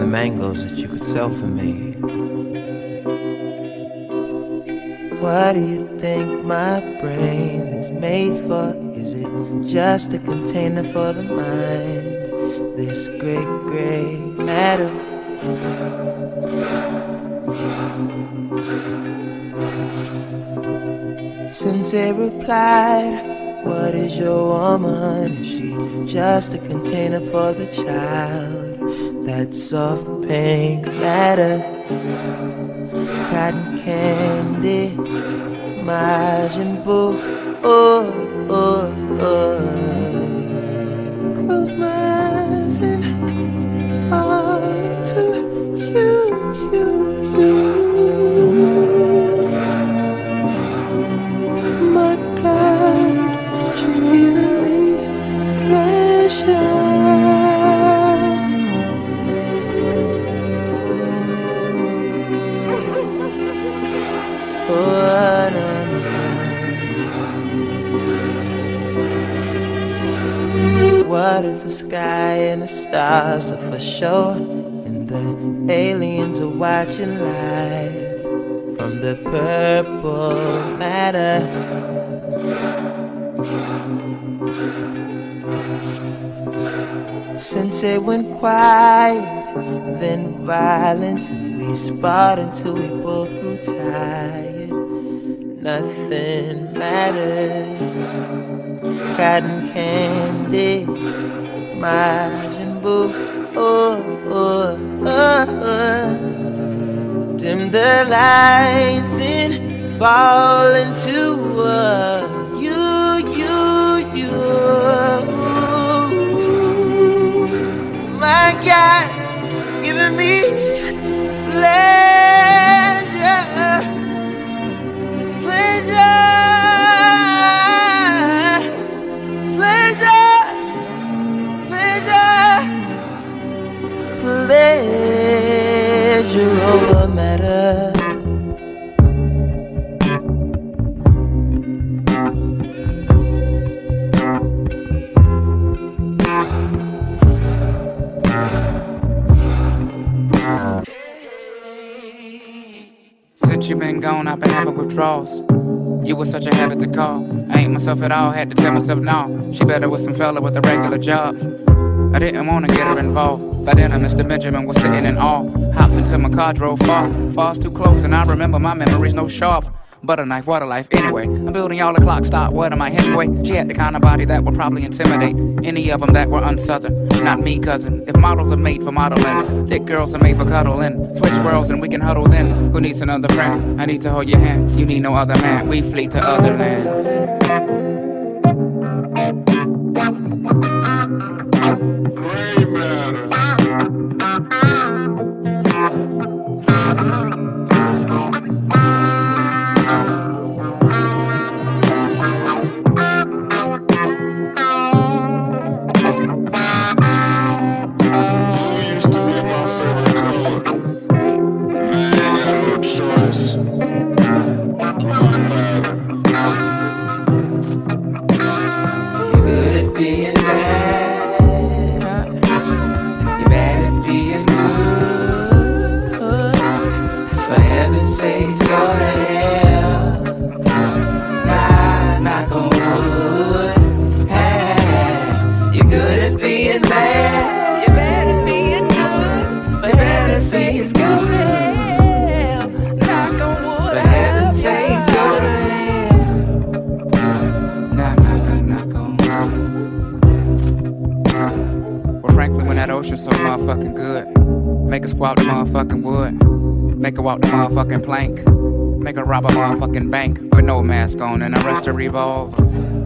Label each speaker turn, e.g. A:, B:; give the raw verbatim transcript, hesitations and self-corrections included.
A: mangoes that you could sell for me. What do you think my brain is made for? Is it just a container for the mind? This great gray matter. Sensei replied, what is your woman? Is she just a container for the child? That soft pink matter, cotton candy, Majin Buu, oh, oh, oh. Close my eyes and fall into you, you, you. My God, she's giving me pleasure. What if the sky and the stars are for show, and the aliens are watching live from the purple matter? Sensei went quiet, then violent, and we sparred until we both grew tired. Nothing mattered. Cotton candy, Majin Buu, oh, oh, oh, oh. Dim the lights and fall into uh, you, you, you. My God, giving me pleasure, pleasure. Pleasure over matter.
B: Since you been gone, I've been having withdrawals. You were such a habit to call. I ain't myself at all, had to tell myself no. She better with some fella with a regular job. I didn't wanna get her involved. By then, Mister Benjamin was sitting in awe. Hops until my car drove far. Falls too close, and I remember my memories no sharp. Butter knife, water life, anyway. I'm building y'all the clock stop. What am I, Hemingway? She had the kind of body that would probably intimidate any of them that were unsouthern. Not me, cousin. If models are made for modeling, thick girls are made for cuddling. Switch worlds and we can huddle then. Who needs another friend? I need to hold your hand. You need no other man. We flee to other lands. So motherfucking good. Make her squat the motherfucking wood. Make her walk the motherfucking plank. Make her rob a motherfucking bank with no mask on and arrest her revolver.